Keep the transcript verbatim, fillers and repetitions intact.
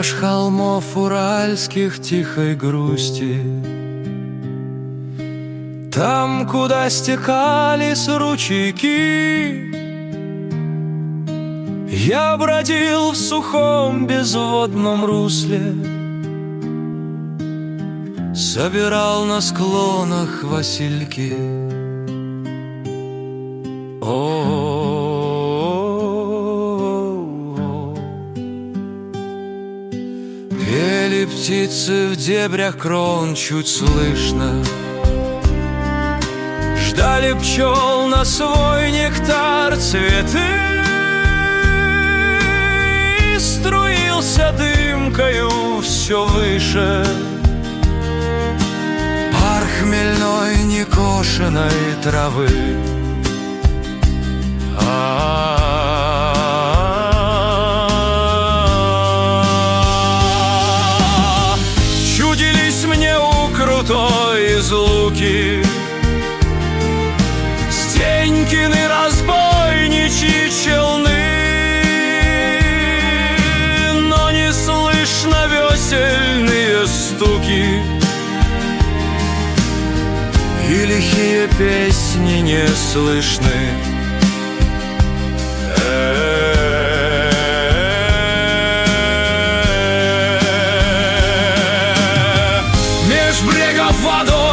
Меж холмов уральских тихой грусти, там, куда стекались ручейки, я бродил в сухом безводном русле, собирал на склонах васильки. О-о-о-о. Пели птицы в дебрях крон чуть слышно, ждали пчел на свой нектар цветы, и струился дымкою все выше пар хмельной некошенной травы. А-а-а. Чудились мне у крутой излуки Стенькины разбойничьи челны, но не слышно весельные стуки, и лихие песни не слышны. Меж брегов водой